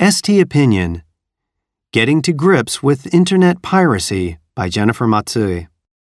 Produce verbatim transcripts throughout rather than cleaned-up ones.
S T Opinion, Getting to Grips with Internet Piracy by Jennifer Matsui.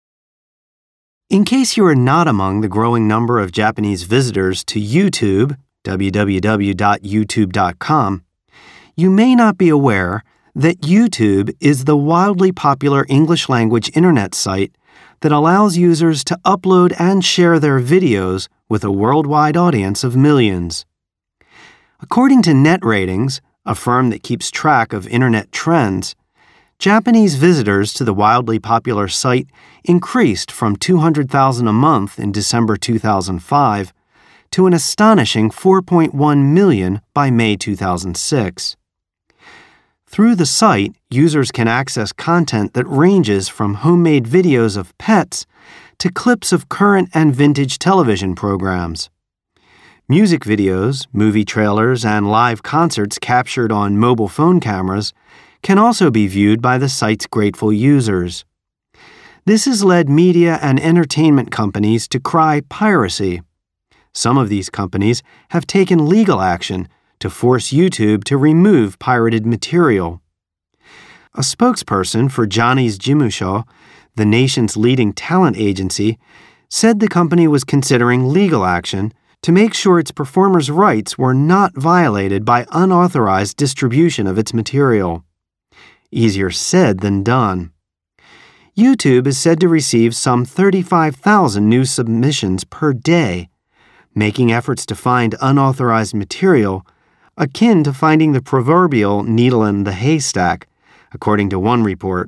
In case you are not among the growing number of Japanese visitors to YouTube, w w w dot youtube dot com, you may not be aware that YouTube is the wildly popular English-language internet site that allows users to upload and share their videos with a worldwide audience of millions. According to NetRatings, a firm that keeps track of internet trends, Japanese visitors to the wildly popular site increased from two hundred thousand a month in December two thousand five to an astonishing four point one million by May two thousand six. Through the site, users can access content that ranges from homemade videos of pets to clips of current and vintage television programs. Music videos, movie trailers, and live concerts captured on mobile phone cameras can also be viewed by the site's grateful users. This has led media and entertainment companies to cry piracy. Some of these companies have taken legal action to force YouTube to remove pirated material. A spokesperson for Johnny's Jimusho, the nation's leading talent agency, said the company was considering legal action to make sure its performers' rights were not violated by unauthorized distribution of its material. Easier said than done. YouTube is said to receive some thirty-five thousand new submissions per day, making efforts to find unauthorized material akin to finding the proverbial needle in the haystack, according to one report.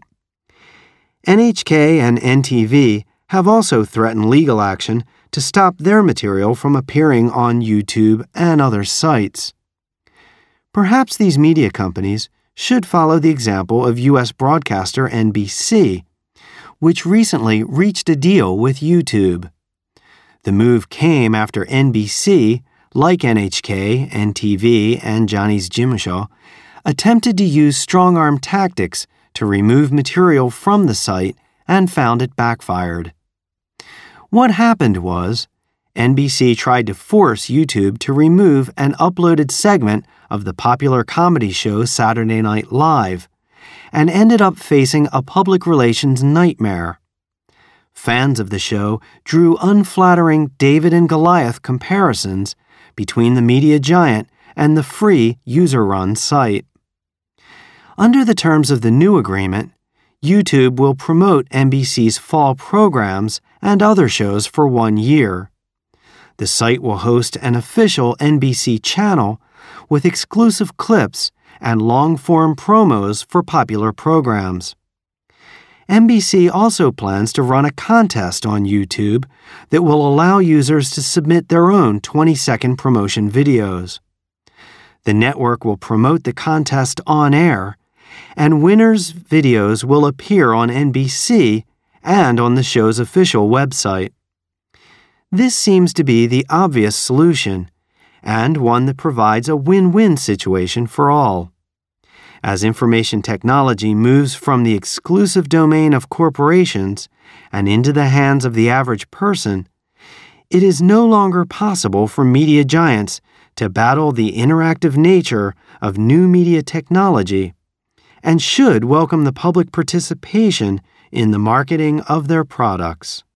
N H K and N T V have also threatened legal action to stop their material from appearing on YouTube and other sites. Perhaps these media companies should follow the example of U S broadcaster N B C, which recently reached a deal with YouTube. The move came after N B C, like N H K, N T V, and Johnny's Jimusho, attempted to use strong-arm tactics to remove material from the site and found it backfired. What happened was, N B C tried to force YouTube to remove an uploaded segment of the popular comedy show Saturday Night Live, and ended up facing a public relations nightmare. Fans of the show drew unflattering David and Goliath comparisons between the media giant and the free user-run site. Under the terms of the new agreement, YouTube will promote N B C's fall programs and other shows for one year. The site will host an official N B C channel with exclusive clips and long-form promos for popular programs. N B C also plans to run a contest on YouTube that will allow users to submit their own twenty-second promotion videos. The network will promote the contest on air, and winners' videos will appear on N B C and on the show's official website. This seems to be the obvious solution, and one that provides a win-win situation for all. As information technology moves from the exclusive domain of corporations and into the hands of the average person, it is no longer possible for media giants to battle the interactive nature of new media technology, and should welcome the public participation in the marketing of their products.